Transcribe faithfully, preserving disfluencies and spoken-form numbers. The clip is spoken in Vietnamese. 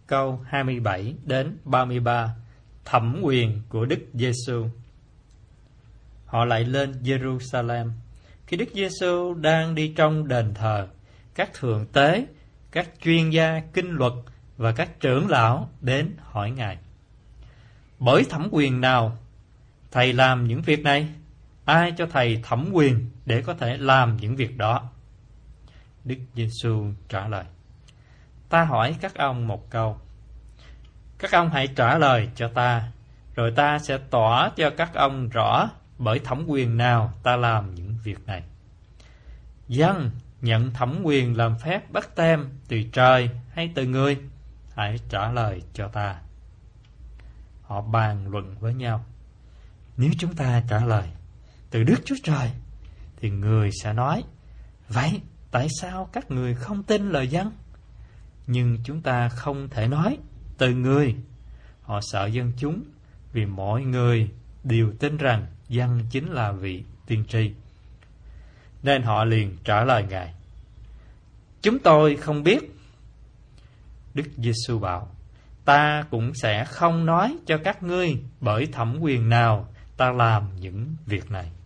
câu hai mươi bảy đến ba mươi ba, thẩm quyền của Đức Giêsu. Họ lại lên Jerusalem. Khi Đức Giêsu đang đi trong đền thờ, các thượng tế, các chuyên gia kinh luật và các trưởng lão đến hỏi Ngài: bởi thẩm quyền nào Thầy làm những việc này? Ai cho Thầy thẩm quyền để có thể làm những việc đó? Đức Giêsu trả lời: ta hỏi các ông một câu, các ông hãy trả lời cho ta, rồi ta sẽ tỏ cho các ông rõ bởi thẩm quyền nào ta làm những việc này. Dân nhận thẩm quyền làm phép bắt tem từ trời hay từ người? Hãy trả lời cho ta. Họ bàn luận với nhau: nếu chúng ta trả lời từ Đức Chúa Trời, thì người sẽ nói: vậy tại sao các người không tin lời dân? Nhưng chúng ta không thể nói từ người. Họ sợ dân chúng, vì mọi người đều tin rằng dân chính là vị tiên tri. Nên họ liền trả lời Ngài: chúng tôi không biết. Đức Giêsu bảo: ta cũng sẽ không nói cho các ngươi bởi thẩm quyền nào ta làm những việc này.